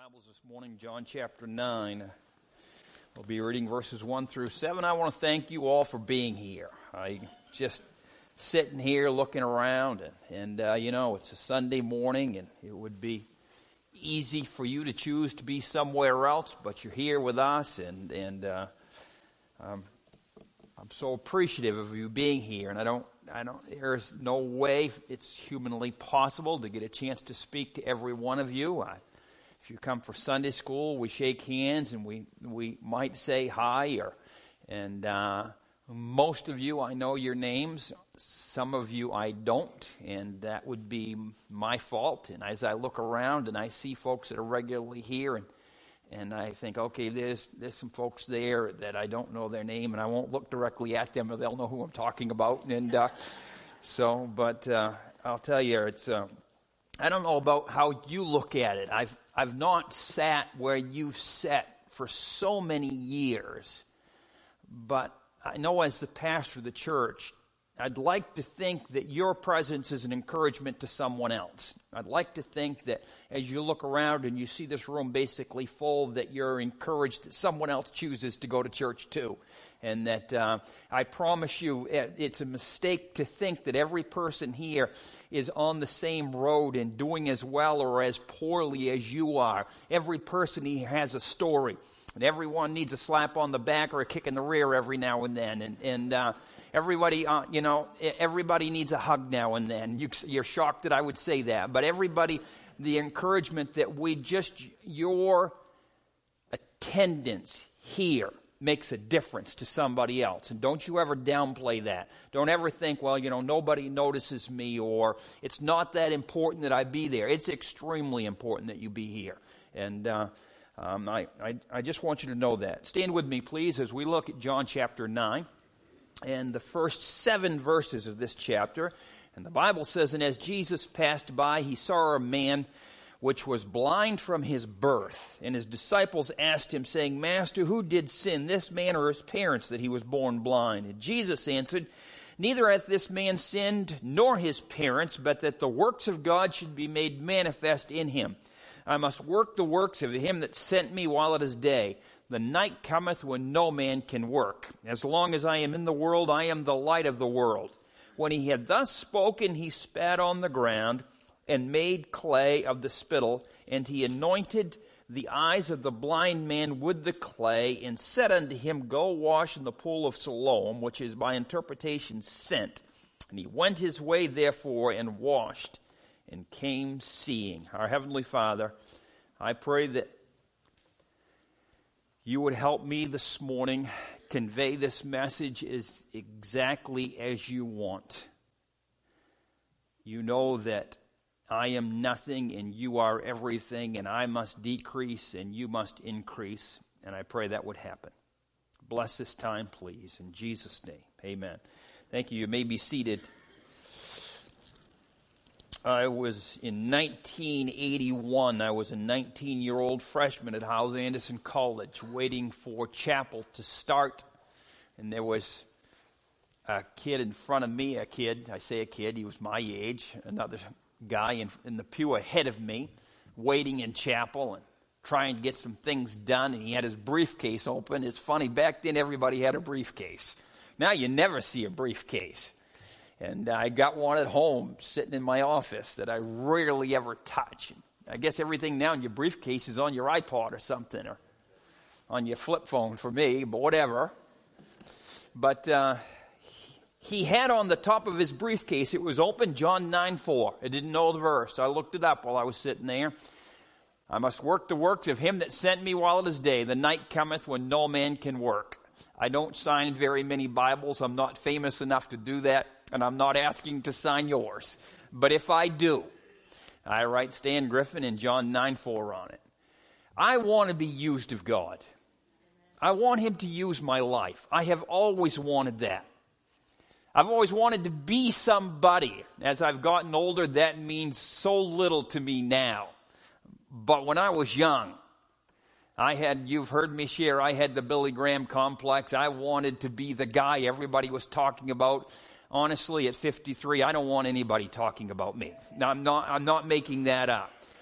Bibles this morning, John chapter 9. We'll be reading verses 1 through 7. I want to thank you all for being here. I just sitting here looking around, and it's a Sunday morning, and it would be easy for you to choose to be somewhere else, but you're here with us, and I'm so appreciative of you being here, and I don't. There's no way it's humanly possible to get a chance to speak to every one of you. If you come for Sunday school, we shake hands and we might say hi. And most of you, I know your names. Some of you, I don't, and that would be my fault. And as I look around and I see folks that are regularly here, and I think, okay, there's some folks there that I don't know their name, and I won't look directly at them, or they'll know who I'm talking about. And but I'll tell you, it's I don't know about how you look at it. I've not sat where you've sat for so many years, but I know as the pastor of the church, I'd like to think that your presence is an encouragement to someone else. I'd like to think that as you look around and you see this room basically full, that you're encouraged that someone else chooses to go to church too. And that I promise you, it's a mistake to think that every person here is on the same road and doing as well or as poorly as you are. Every person here has a story. And everyone needs a slap on the back or a kick in the rear every now and then. And everybody, everybody needs a hug now and then. You're shocked that I would say that. But everybody, the encouragement that your attendance here makes a difference to somebody else. And don't you ever downplay that. Don't ever think, well, nobody notices me, or it's not that important that I be there. It's extremely important that you be here. And I just want you to know that. Stand with me, please, as we look at John chapter 9 and the first 7 verses of this chapter. And the Bible says, "And as Jesus passed by, he saw a man which was blind from his birth. And his disciples asked him, saying, Master, who did sin, this man or his parents, that he was born blind? And Jesus answered, Neither hath this man sinned, nor his parents, but that the works of God should be made manifest in him. I must work the works of him that sent me while it is day. The night cometh when no man can work. As long as I am in the world, I am the light of the world. When he had thus spoken, he spat on the ground, and made clay of the spittle, and he anointed the eyes of the blind man with the clay, and said unto him, Go wash in the pool of Siloam, which is by interpretation sent. And he went his way therefore, and washed, and came seeing." Our Heavenly Father, I pray that you would help me this morning convey this message exactly as you want. You know that I am nothing and you are everything, and I must decrease and you must increase, and I pray that would happen. Bless this time, please, in Jesus' name. Amen. Thank you. You may be seated. I was in 1981. I was a 19-year-old freshman at Howes Anderson College waiting for chapel to start, and there was a kid in front of me, I say a kid, he was my age, another guy in the pew ahead of me, waiting in chapel and trying to get some things done, and he had his briefcase open. It's funny, back then everybody had a briefcase. Now you never see a briefcase. And I got one at home sitting in my office that I rarely ever touch. I guess everything now in your briefcase is on your iPod or something, or on your flip phone for me, but whatever. But he had on the top of his briefcase, it was open, John 9:4. I didn't know the verse. I looked it up while I was sitting there. I must work the works of him that sent me while it is day. The night cometh when no man can work. I don't sign very many Bibles. I'm not famous enough to do that, and I'm not asking to sign yours. But if I do, I write Stan Griffin and John 9:4 on it. I want to be used of God. I want him to use my life. I have always wanted that. I've always wanted to be somebody. As I've gotten older, that means so little to me now. But when I was young, you've heard me share, I had the Billy Graham complex. I wanted to be the guy everybody was talking about. Honestly, at 53, I don't want anybody talking about me. Now, I'm not making that up.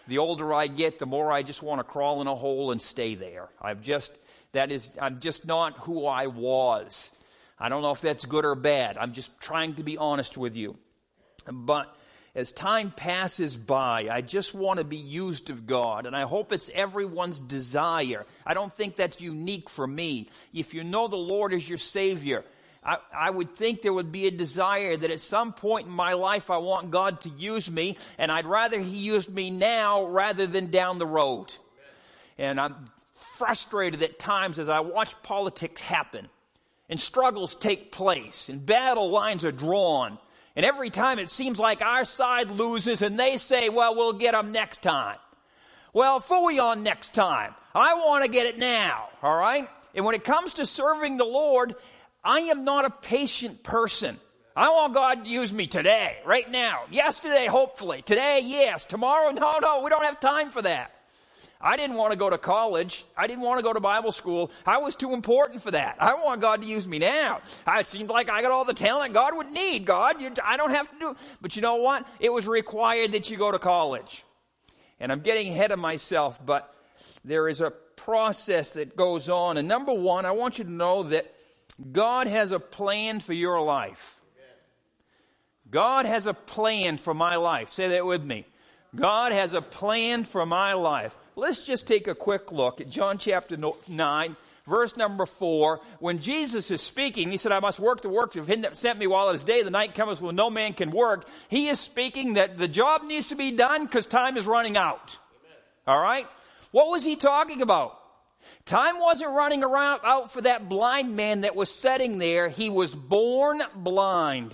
The older I get, the more I just want to crawl in a hole and stay there. I'm just not who I was. I don't know if that's good or bad. I'm just trying to be honest with you. But as time passes by, I just want to be used of God, and I hope it's everyone's desire. I don't think that's unique for me. If you know the Lord as your Savior, I would think there would be a desire that at some point in my life I want God to use me, and I'd rather He used me now rather than down the road. And I'm frustrated at times as I watch politics happen, and struggles take place, and battle lines are drawn, and every time it seems like our side loses, and they say, well, we'll get them next time. Well, phooey on next time. I want to get it now, all right? And when it comes to serving the Lord, I am not a patient person. I want God to use me today, right now. Yesterday, hopefully. Today, yes. Tomorrow, no, we don't have time for that. I didn't want to go to college. I didn't want to go to Bible school. I was too important for that. I want God to use me now. It seemed like I got all the talent God would need. God, I don't have to do. But you know what? It was required that you go to college. And I'm getting ahead of myself, but there is a process that goes on. And number one, I want you to know that God has a plan for your life. God has a plan for my life. Say that with me. God has a plan for my life. Let's just take a quick look at John chapter 9, verse number 4. When Jesus is speaking, He said, I must work the works of Him that sent me while it is day. The night cometh when no man can work. He is speaking that the job needs to be done because time is running out. Amen. All right? What was He talking about? Time wasn't running out for that blind man that was sitting there. He was born blind.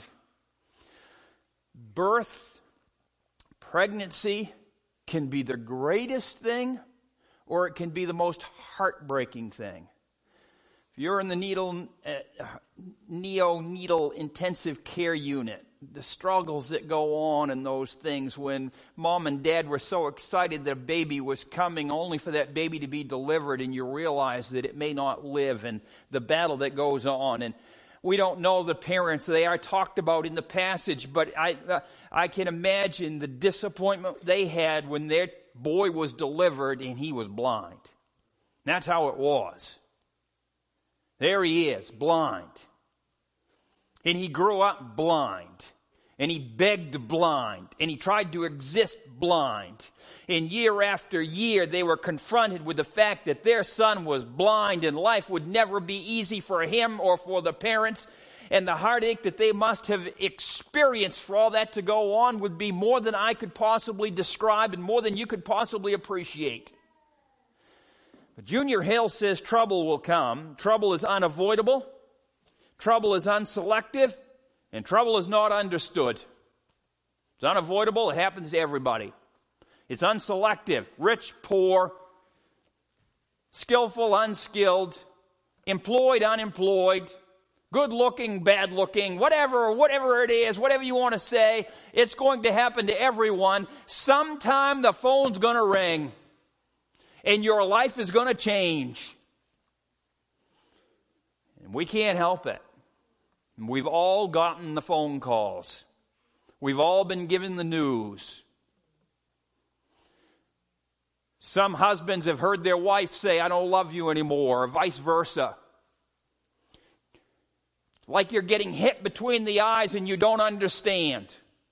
Birth, pregnancy can be the greatest thing, or it can be the most heartbreaking thing. If you're in the neonatal intensive care unit, the struggles that go on in those things when mom and dad were so excited that a baby was coming only for that baby to be delivered, and you realize that it may not live, and the battle that goes on. And we don't know the parents. They are talked about in the passage, but I can imagine the disappointment they had when their boy was delivered and he was blind. That's how it was. There he is, blind. And he grew up blind. And he begged blind. And he tried to exist blind. And year after year, they were confronted with the fact that their son was blind and life would never be easy for him or for the parents. And the heartache that they must have experienced for all that to go on would be more than I could possibly describe and more than you could possibly appreciate. But Junior Hill says trouble will come. Trouble is unavoidable. Trouble is unselective. And trouble is not understood. It's unavoidable. It happens to everybody. It's unselective. Rich, poor, skillful, unskilled, employed, unemployed, good-looking, bad-looking, whatever it is, whatever you want to say, it's going to happen to everyone. Sometime the phone's going to ring, and your life is going to change. And we can't help it. We've all gotten the phone calls. We've all been given the news. Some husbands have heard their wife say, I don't love you anymore, or vice versa. Like you're getting hit between the eyes and you don't understand.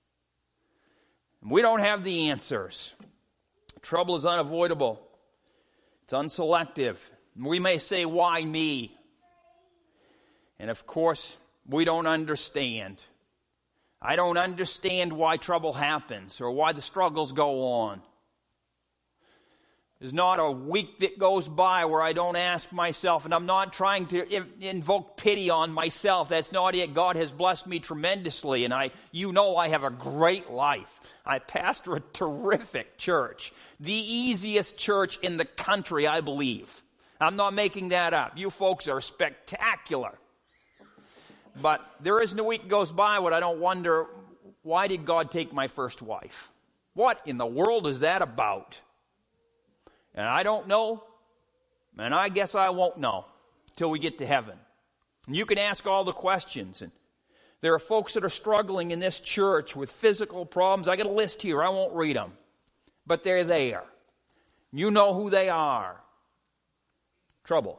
We don't have the answers. Trouble is unavoidable. It's unselective. We may say, why me? And of course, we don't understand. I don't understand why trouble happens or why the struggles go on. There's not a week that goes by where I don't ask myself, and I'm not trying to invoke pity on myself. That's not it. God has blessed me tremendously, and I have a great life. I pastor a terrific church, the easiest church in the country, I believe. I'm not making that up. You folks are spectacular. But there isn't a week that goes by when I don't wonder, why did God take my first wife? What in the world is that about? And I don't know, and I guess I won't know till we get to heaven. And you can ask all the questions. And there are folks that are struggling in this church with physical problems. I got a list here. I won't read them. but they're there. You know who they are. Trouble.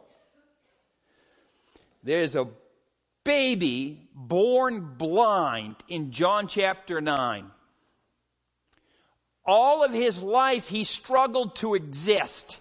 There's a baby born blind in John chapter 9. All of his life he struggled to exist.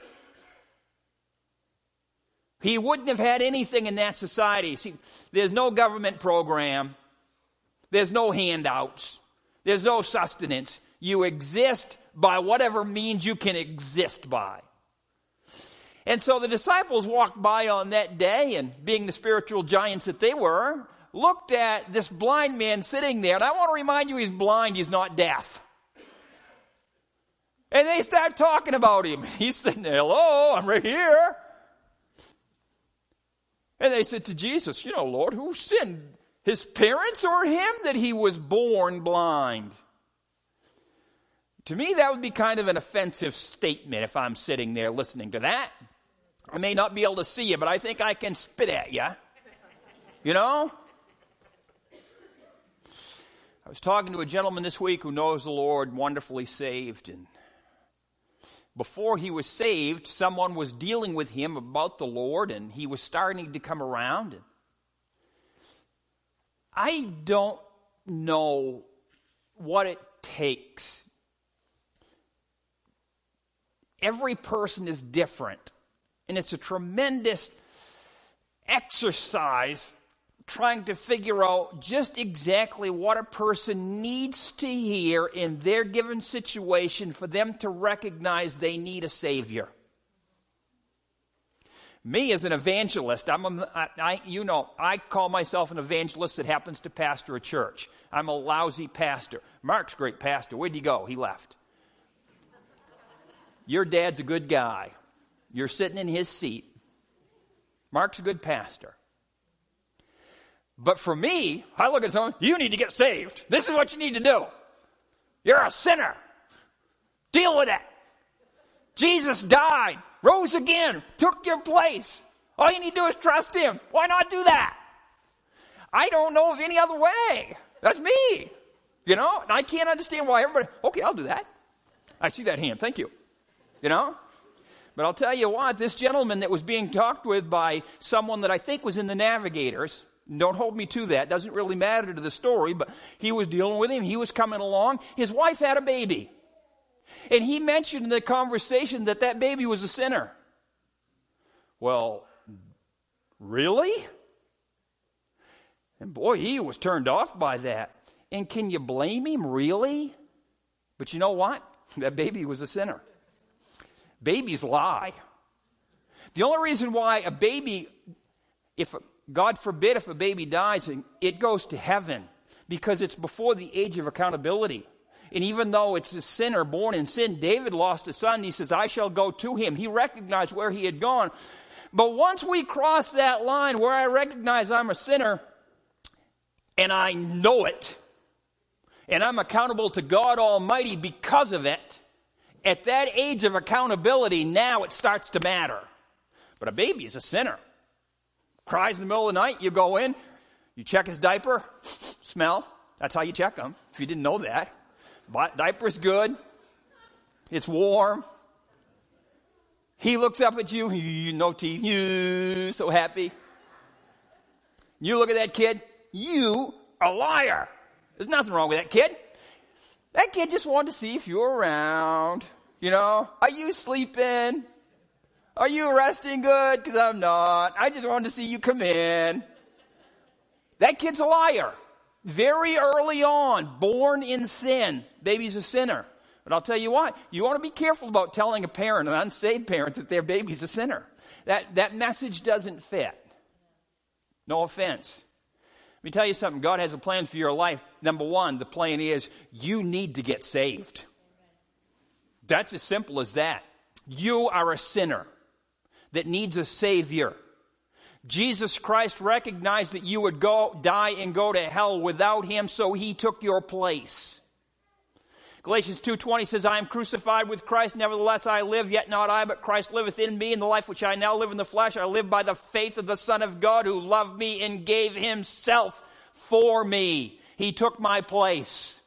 He wouldn't have had anything in that society. See, there's no government program. There's no handouts. There's no sustenance. You exist by whatever means you can exist by. And so the disciples walked by on that day, and being the spiritual giants that they were, looked at this blind man sitting there. And I want to remind you, he's blind, he's not deaf. And they start talking about him. He's sitting there, hello, I'm right here. And they said to Jesus, Lord, who sinned, his parents or him, that he was born blind? To me, that would be kind of an offensive statement if I'm sitting there listening to that. I may not be able to see you, but I think I can spit at you. I was talking to a gentleman this week who knows the Lord, wonderfully saved. And before he was saved, someone was dealing with him about the Lord, and he was starting to come around. And I don't know what it takes. Every person is different. And it's a tremendous exercise trying to figure out just exactly what a person needs to hear in their given situation for them to recognize they need a Savior. Me as an evangelist, I call myself an evangelist that happens to pastor a church. I'm a lousy pastor. Mark's a great pastor. Where'd he go? He left. Your dad's a good guy. You're sitting in his seat. Mark's a good pastor. But for me, I look at someone, you need to get saved. This is what you need to do. You're a sinner. Deal with it. Jesus died, rose again, took your place. All you need to do is trust him. Why not do that? I don't know of any other way. That's me. And I can't understand why everybody, okay, I'll do that. I see that hand. Thank you. But I'll tell you what, this gentleman that was being talked with by someone that I think was in the Navigators, don't hold me to that, doesn't really matter to the story, but he was dealing with him, he was coming along, his wife had a baby. And he mentioned in the conversation that baby was a sinner. Well, really? And boy, he was turned off by that. And can you blame him, really? But you know what? That baby was a sinner. Babies lie. The only reason why a baby, God forbid if a baby dies, it goes to heaven, because it's before the age of accountability. And even though it's a sinner born in sin, David lost a son. He says, I shall go to him. He recognized where he had gone. But once we cross that line where I recognize I'm a sinner, and I know it, and I'm accountable to God Almighty because of it, at that age of accountability, now it starts to matter. But a baby is a sinner. Cries in the middle of the night, you go in, you check his diaper, smell. That's how you check them, if you didn't know that. Diaper's good. It's warm. He looks up at you, no teeth, you so happy. You look at that kid, you a liar. There's nothing wrong with that kid. That kid just wanted to see if you were around. Are you sleeping? Are you resting good? Because I'm not. I just wanted to see you come in. That kid's a liar. Very early on, born in sin. Baby's a sinner. But I'll tell you what, you want to be careful about telling a parent, an unsaved parent, that their baby's a sinner. That message doesn't fit. No offense. Let me tell you something. God has a plan for your life. Number one, the plan is you need to get saved. That's as simple as that. You are a sinner that needs a Savior. Jesus Christ recognized that you would die and go to hell without him, so he took your place. Galatians 2:20 says, I am crucified with Christ, nevertheless I live, yet not I, but Christ liveth in me. In the life which I now live in the flesh, I live by the faith of the Son of God, who loved me and gave himself for me. He took my place.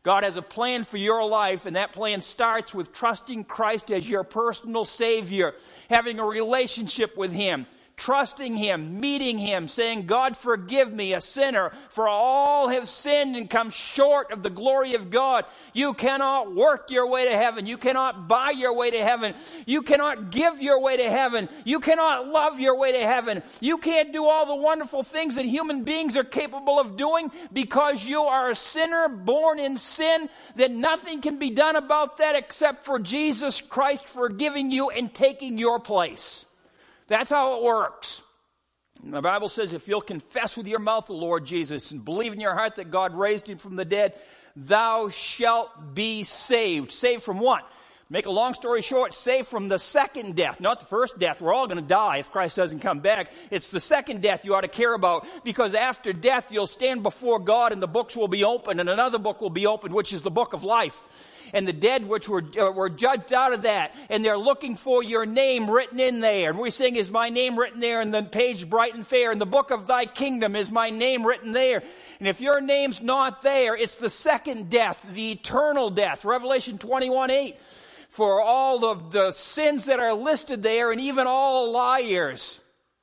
God has a plan for your life, and that plan starts with trusting Christ as your personal Savior, having a relationship with Him, trusting Him, meeting Him, saying, God, forgive me, a sinner, for all have sinned and come short of the glory of God. You cannot work your way to heaven. You cannot buy your way to heaven. You cannot give your way to heaven. You cannot love your way to heaven. You can't do all the wonderful things that human beings are capable of doing because you are a sinner born in sin, that nothing can be done about that except for Jesus Christ forgiving you and taking your place. That's how it works. The Bible says if you'll confess with your mouth the Lord Jesus and believe in your heart that God raised Him from the dead, thou shalt be saved. Saved from what? Make a long story short, saved from the second death, not the first death. We're all going to die if Christ doesn't come back. It's the second death you ought to care about, because after death you'll stand before God and the books will be opened, and another book will be opened, which is the book of life. And the dead which were judged out of that, and they're looking for your name written in there. And we sing, is my name written there in the page bright and fair? In the book of thy kingdom is my name written there. And if your name's not there, it's the second death, the eternal death. Revelation 21:8. For all of the sins that are listed there, and even all liars,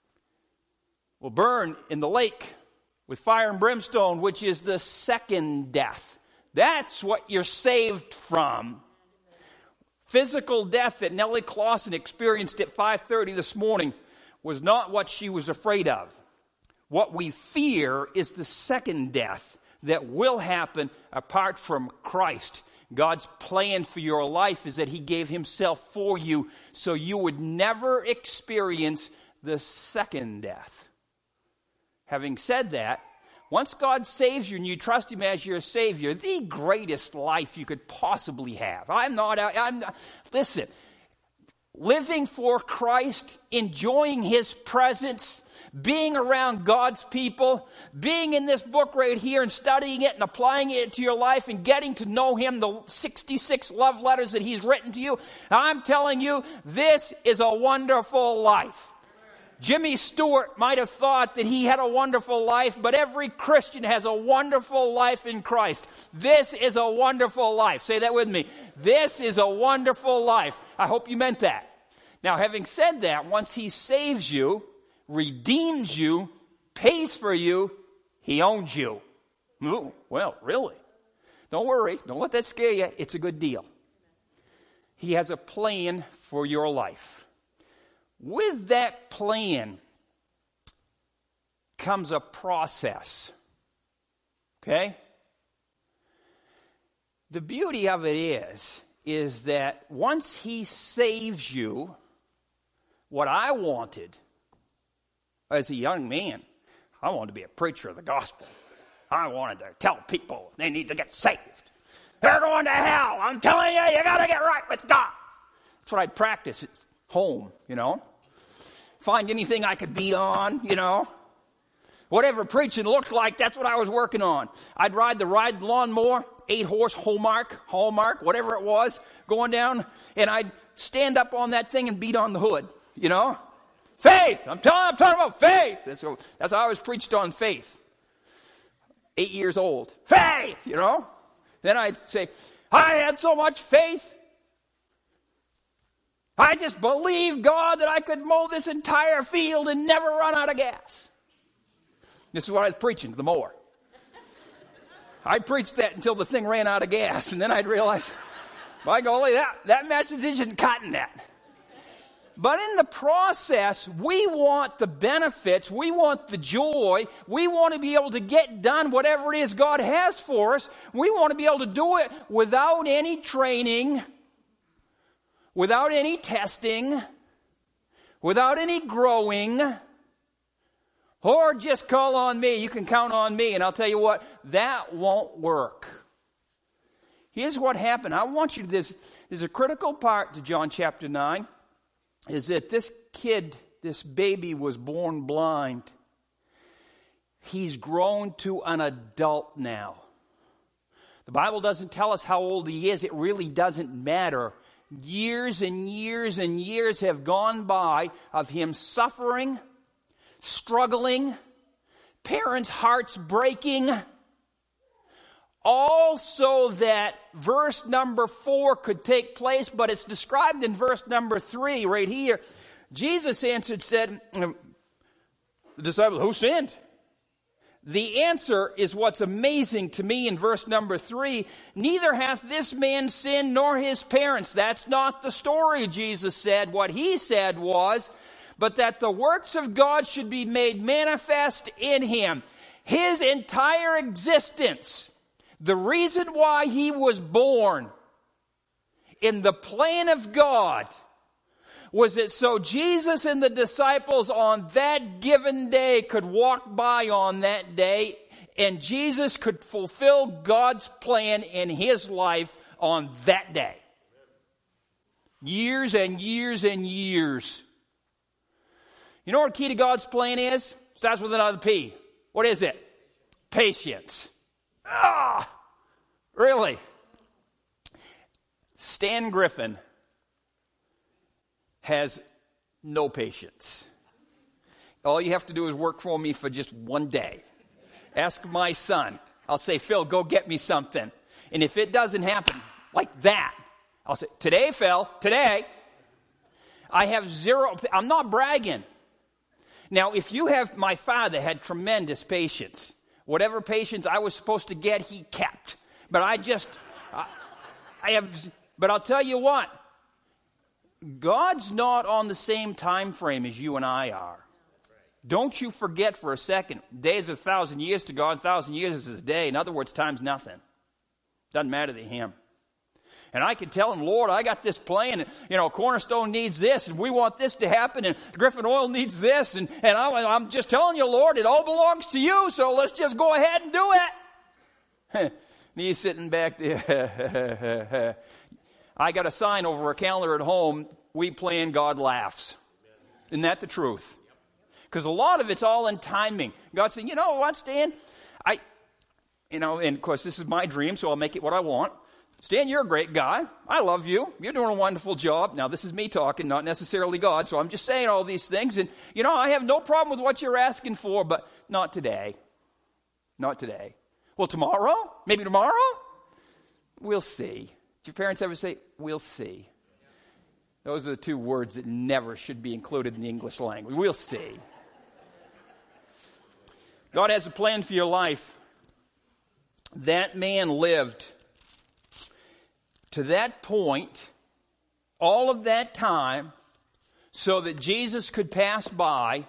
will burn in the lake with fire and brimstone, which is the second death. That's what you're saved from. Physical death that Nellie Clausen experienced at 5:30 this morning was not what she was afraid of. What we fear is the second death that will happen apart from Christ. God's plan for your life is that He gave Himself for you so you would never experience the second death. Having said that, once God saves you and you trust Him as your Savior, the greatest life you could possibly have. Listen, living for Christ, enjoying His presence, being around God's people, being in this book right here and studying it and applying it to your life and getting to know Him, the 66 love letters that He's written to you. I'm telling you, this is a wonderful life. Jimmy Stewart might have thought that he had a wonderful life, but every Christian has a wonderful life in Christ. This is a wonderful life. Say that with me. This is a wonderful life. I hope you meant that. Now, having said that, once He saves you, redeems you, pays for you, He owns you. Ooh, well, really? Don't worry. Don't let that scare you. It's a good deal. He has a plan for your life. With that plan comes a process. Okay? The beauty of it is that once He saves you, what I wanted as a young man, I wanted to be a preacher of the gospel. I wanted to tell people they need to get saved. They're going to hell. I'm telling you, you got to get right with God. That's what I'd practice at home, Find anything I could beat on, Whatever preaching looked like, that's what I was working on. I'd ride the lawnmower, 8-horse Hallmark, whatever it was, going down, and I'd stand up on that thing and beat on the hood, Faith! I'm talking about faith! That's how I was preached on faith. 8 years old. Faith! Then I'd say, I had so much faith. I just believed God that I could mow this entire field and never run out of gas. This is what I was preaching to the mower. I preached that until the thing ran out of gas, and then I'd realize, by golly, that message isn't cutting that. But in the process, we want the benefits, we want the joy, we want to be able to get done whatever it is God has for us. We want to be able to do it without any training, without any testing, without any growing, or just call on me. You can count on me, and I'll tell you what, that won't work. Here's what happened. I want you to, there's a critical part to John chapter 9, is that this kid, this baby was born blind. He's grown to an adult now. The Bible doesn't tell us how old he is. It really doesn't matter. Years and years and years have gone by of him suffering, struggling, parents' hearts breaking, all so that verse number 4 could take place, but it's described in verse number 3 right here. Jesus answered, said, the disciples, who sinned? The answer is what's amazing to me in verse number 3. Neither hath this man sinned nor his parents. That's not the story, Jesus said. What he said was, but that the works of God should be made manifest in him. His entire existence, the reason why he was born in the plan of God, was it so Jesus and the disciples on that given day could walk by on that day, and Jesus could fulfill God's plan in his life on that day. Years and years and years. You know what the key to God's plan is? Starts with another P. What is it? Patience. Really? Stan Griffin has no patience. All you have to do is work for me for just one day. Ask my son. I'll say, Phil, go get me something. And if it doesn't happen like that, I'll say, today, Phil, today. I have zero, I'm not bragging. Now, if you have, my father had tremendous patience. Whatever patience I was supposed to get, he kept. But but I'll tell you what, God's not on the same time frame as you and I are. Don't you forget for a second, days of 1,000 years to God, 1,000 years is his day. In other words, time's nothing. Doesn't matter to him. And I can tell him, Lord, I got this plan. Cornerstone needs this, and we want this to happen, and Griffin Oil needs this, and I'm just telling you, Lord, it all belongs to you, so let's just go ahead and do it. And he's sitting back there. I got a sign over a calendar at home, we plan, God laughs. Isn't that the truth? Because a lot of it's all in timing. God's saying, you know what, Stan? And of course, this is my dream, so I'll make it what I want. Stan, you're a great guy. I love you. You're doing a wonderful job. Now, this is me talking, not necessarily God, so I'm just saying all these things. And, I have no problem with what you're asking for, but not today. Not today. Well, tomorrow? Maybe tomorrow? We'll see. Did your parents ever say, we'll see? Those are the two words that never should be included in the English language. We'll see. God has a plan for your life. That man lived to that point, all of that time, so that Jesus could pass by,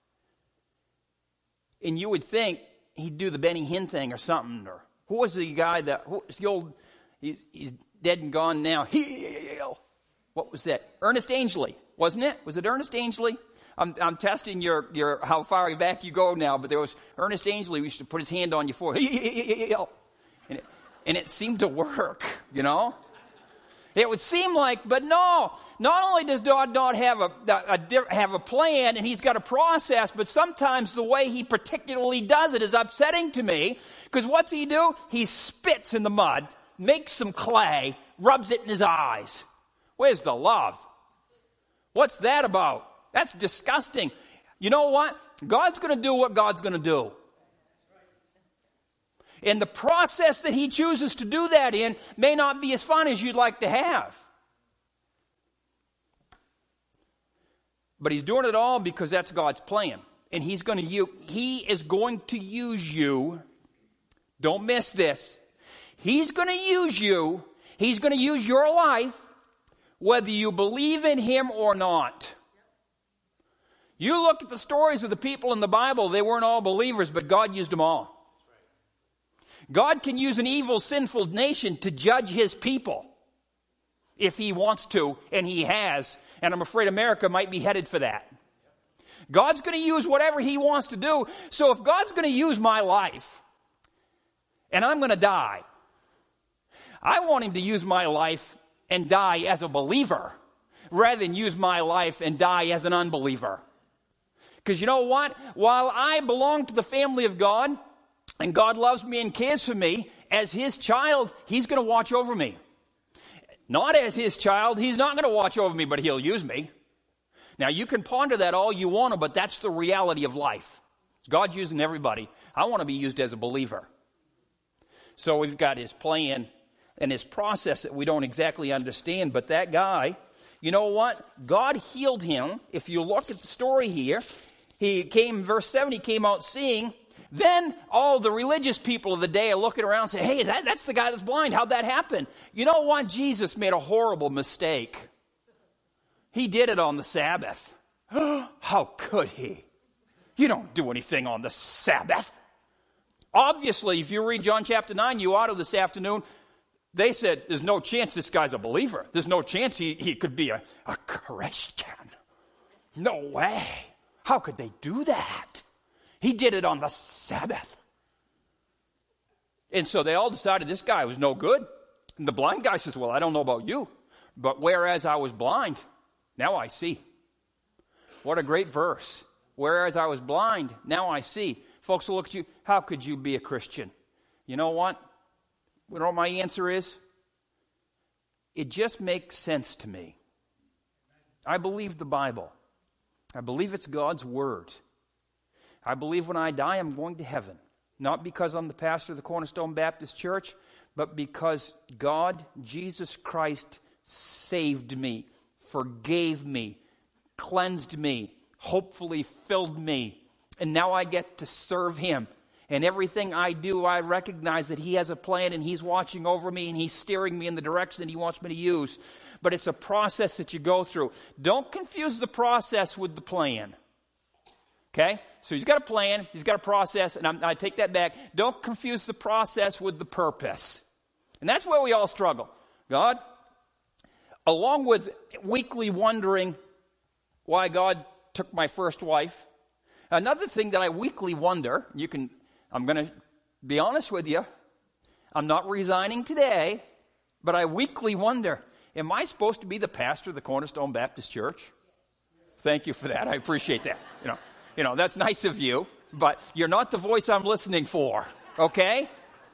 and you would think he'd do the Benny Hinn thing or something. Or who was the guy he's dead and gone now. What was that? Ernest Angley, wasn't it? Was it Ernest Angley? I'm testing your how far back you go now, but there was Ernest Angley who used to put his hand on your forehead. And it seemed to work, It would seem like, but no. Not only does God not have a plan and he's got a process, but sometimes the way he particularly does it is upsetting to me. Because what's he do? He spits in the mud, makes some clay, rubs it in his eyes. Where's the love? What's that about? That's disgusting. You know what? God's going to do what God's going to do. And the process that he chooses to do that in may not be as fun as you'd like to have. But he's doing it all because that's God's plan. And he is going to use you. Don't miss this. He's going to use you. He's going to use your life whether you believe in him or not. You look at the stories of the people in the Bible, they weren't all believers, but God used them all. God can use an evil, sinful nation to judge his people if he wants to, and he has. And I'm afraid America might be headed for that. God's going to use whatever he wants to do. So if God's going to use my life, and I'm going to die, I want him to use my life and die as a believer rather than use my life and die as an unbeliever. Because you know what? While I belong to the family of God, and God loves me and cares for me, as his child, he's going to watch over me. Not as his child, he's not going to watch over me, but he'll use me. Now, you can ponder that all you want to, but that's the reality of life. God's using everybody. I want to be used as a believer. So we've got his plan and his process that we don't exactly understand. But that guy, you know what? God healed him. If you look at the story here, he came, verse 7, he came out seeing. Then all the religious people of the day are looking around and saying, hey, that's the guy that's blind. How'd that happen? You know what? Jesus made a horrible mistake. He did it on the Sabbath. How could he? You don't do anything on the Sabbath. Obviously, if you read John chapter 9, you ought to this afternoon, they said, there's no chance this guy's a believer. There's no chance he could be a Christian. No way. How could they do that? He did it on the Sabbath. And so they all decided this guy was no good. And the blind guy says, well, I don't know about you, but whereas I was blind, now I see. What a great verse. Whereas I was blind, now I see. Folks will look at you, how could you be a Christian? You know what? You know what my answer is? It just makes sense to me. I believe the Bible. I believe it's God's word. I believe when I die, I'm going to heaven. Not because I'm the pastor of the Cornerstone Baptist Church, but because God, Jesus Christ, saved me, forgave me, cleansed me, hopefully filled me, and now I get to serve him. And everything I do, I recognize that he has a plan and he's watching over me and he's steering me in the direction that he wants me to use. But it's a process that you go through. Don't confuse the process with the plan. Okay? So he's got a plan, he's got a process, and I take that back. Don't confuse the process with the purpose. And that's where we all struggle. God, along with weekly wondering why God took my first wife, another thing that I weekly wonder, I'm going to be honest with you, I'm not resigning today, but I weekly wonder, am I supposed to be the pastor of the Cornerstone Baptist Church? Thank you for that. I appreciate that. You know, that's nice of you, but you're not the voice I'm listening for, okay?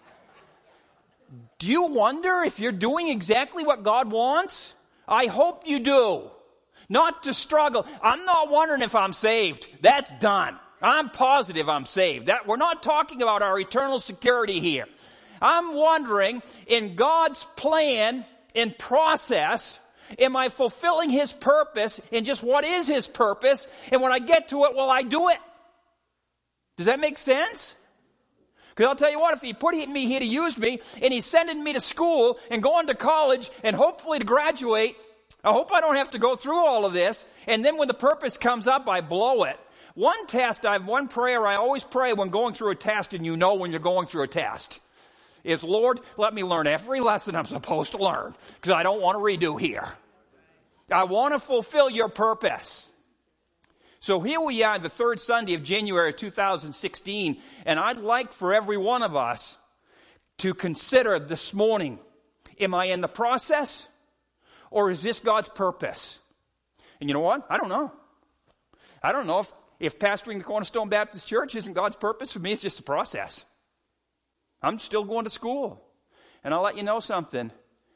Do you wonder if you're doing exactly what God wants? I hope you do. Not to struggle. I'm not wondering if I'm saved. That's done. I'm positive I'm saved. We're not talking about our eternal security here. I'm wondering, in God's plan and process, am I fulfilling his purpose? And just what is his purpose? And when I get to it, will I do it? Does that make sense? Because I'll tell you what, if he put me here to use me, and he's sending me to school and going to college and hopefully to graduate, I hope I don't have to go through all of this. And then when the purpose comes up, I blow it. One prayer I always pray when going through a test, and you know when you're going through a test, is, Lord, let me learn every lesson I'm supposed to learn, because I don't want to redo here. I want to fulfill your purpose. So here we are, the third Sunday of January 2016, and I'd like for every one of us to consider this morning, am I in the process, or is this God's purpose? And you know what? I don't know. I don't know if pastoring the Cornerstone Baptist Church isn't God's purpose. For me, it's just a process. I'm still going to school. And I'll let you know something.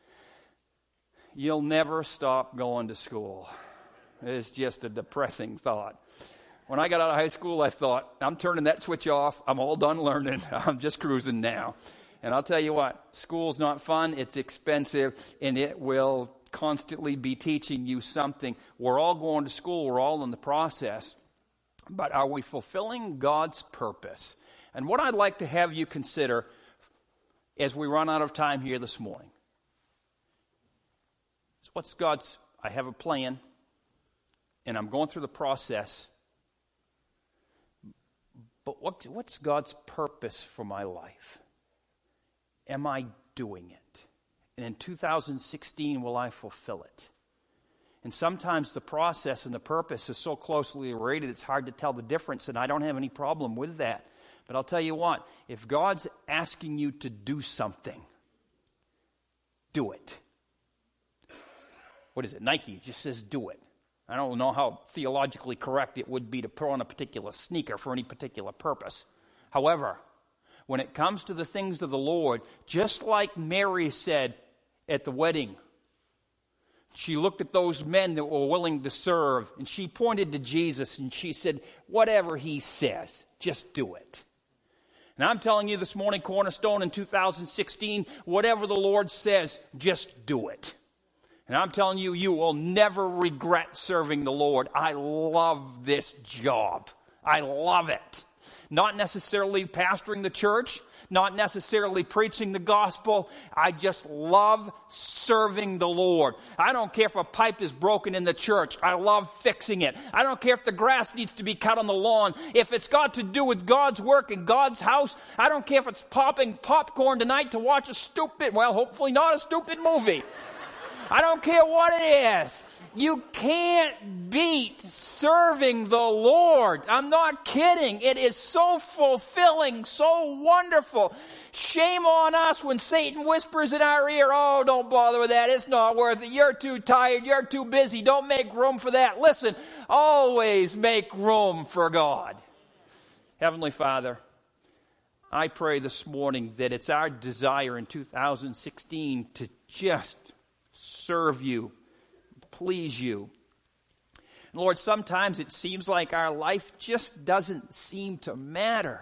You'll never stop going to school. It's just a depressing thought. When I got out of high school, I thought, I'm turning that switch off. I'm all done learning. I'm just cruising now. And I'll tell you what, school's not fun. It's expensive, and it will constantly be teaching you something. We're all going to school. We're all in the process. But are we fulfilling God's purpose? And what I'd like to have you consider as we run out of time here this morning is what's God's, I have a plan, and I'm going through the process, but what's God's purpose for my life? Am I doing it? And in 2016, will I fulfill it? And sometimes the process and the purpose is so closely related, it's hard to tell the difference, and I don't have any problem with that. But I'll tell you what, if God's asking you to do something, do it. What is it? Nike just says do it. I don't know how theologically correct it would be to put on a particular sneaker for any particular purpose. However, when it comes to the things of the Lord, just like Mary said at the wedding, she looked at those men that were willing to serve, and she pointed to Jesus, and she said, whatever he says, just do it. And I'm telling you this morning, Cornerstone, in 2016, whatever the Lord says, just do it. And I'm telling you, you will never regret serving the Lord. I love this job. I love it. Not necessarily pastoring the church, not necessarily preaching the gospel. I just love serving the Lord. I don't care if a pipe is broken in the church. I love fixing it. I don't care if the grass needs to be cut on the lawn. If it's got to do with God's work in God's house, I don't care if it's popping popcorn tonight to watch a stupid, well, hopefully not a stupid movie. I don't care what it is. You can't beat serving the Lord. I'm not kidding. It is so fulfilling, so wonderful. Shame on us when Satan whispers in our ear, oh, don't bother with that. It's not worth it. You're too tired. You're too busy. Don't make room for that. Listen, always make room for God. Heavenly Father, I pray this morning that it's our desire in 2016 to just serve you, please you. And Lord, sometimes it seems like our life just doesn't seem to matter.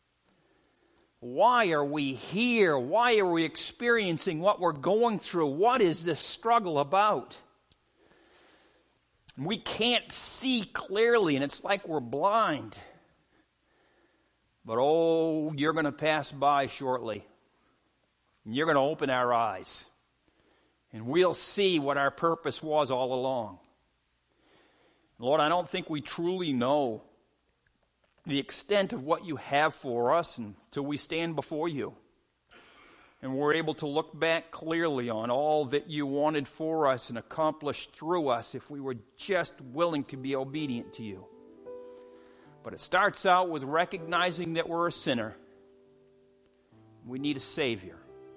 Why are we here? Why are we experiencing what we're going through? What is this struggle about? We can't see clearly, and it's like we're blind. But oh, you're going to pass by shortly. And you're going to open our eyes. And we'll see what our purpose was all along. Lord, I don't think we truly know the extent of what you have for us until we stand before you. And we're able to look back clearly on all that you wanted for us and accomplished through us if we were just willing to be obedient to you. But it starts out with recognizing that we're a sinner. We need a Savior.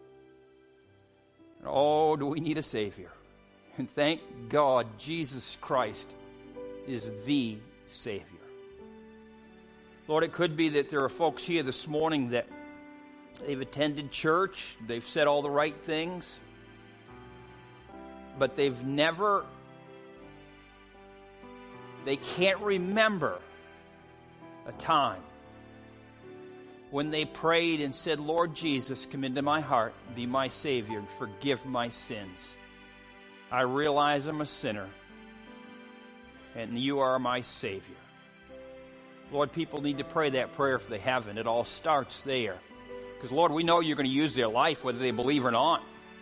Oh, do we need a Savior? And thank God Jesus Christ is the Savior. Lord, it could be that there are folks here this morning that they've attended church, they've said all the right things, but they can't remember a time when they prayed and said, Lord Jesus, come into my heart, be my Savior, and forgive my sins. I realize I'm a sinner, and you are my Savior. Lord, people need to pray that prayer if they haven't. It all starts there. Because, Lord, we know you're going to use their life whether they believe or not.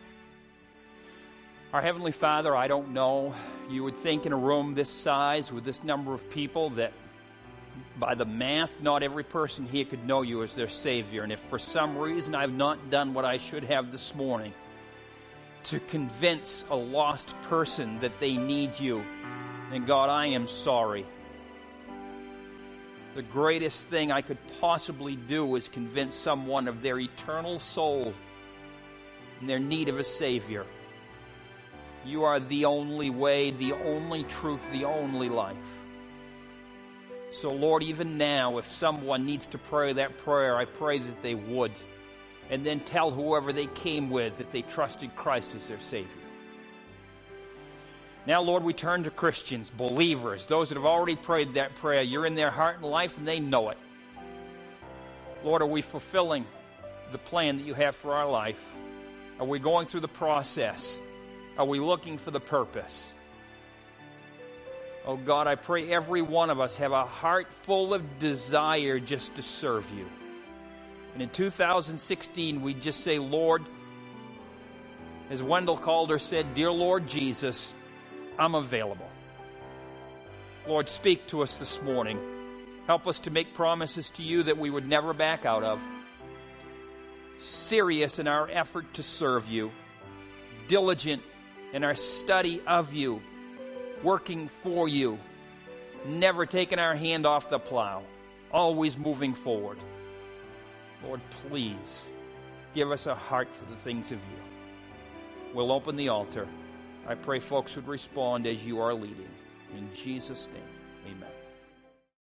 Our Heavenly Father, I don't know. You would think in a room this size with this number of people that by the math, not every person here could know you as their Savior. And if for some reason I've not done what I should have this morning to convince a lost person that they need you, then God, I am sorry. The greatest thing I could possibly do is convince someone of their eternal soul and their need of a Savior. You are the only way, the only truth, the only life. So, Lord, even now, if someone needs to pray that prayer, I pray that they would. And then tell whoever they came with that they trusted Christ as their Savior. Now, Lord, we turn to Christians, believers, those that have already prayed that prayer. You're in their heart and life, and they know it. Lord, are we fulfilling the plan that you have for our life? Are we going through the process? Are we looking for the purpose? Oh, God, I pray every one of us have a heart full of desire just to serve you. And in 2016, we just say, Lord, as Wendell Calder said, Dear Lord Jesus, I'm available. Lord, speak to us this morning. Help us to make promises to you that we would never back out of. Serious in our effort to serve you. Diligent in our study of you. Working for you. Never taking our hand off the plow. Always moving forward. Lord, please give us a heart for the things of you. We'll open the altar. I pray folks would respond as you are leading. In Jesus' name, amen.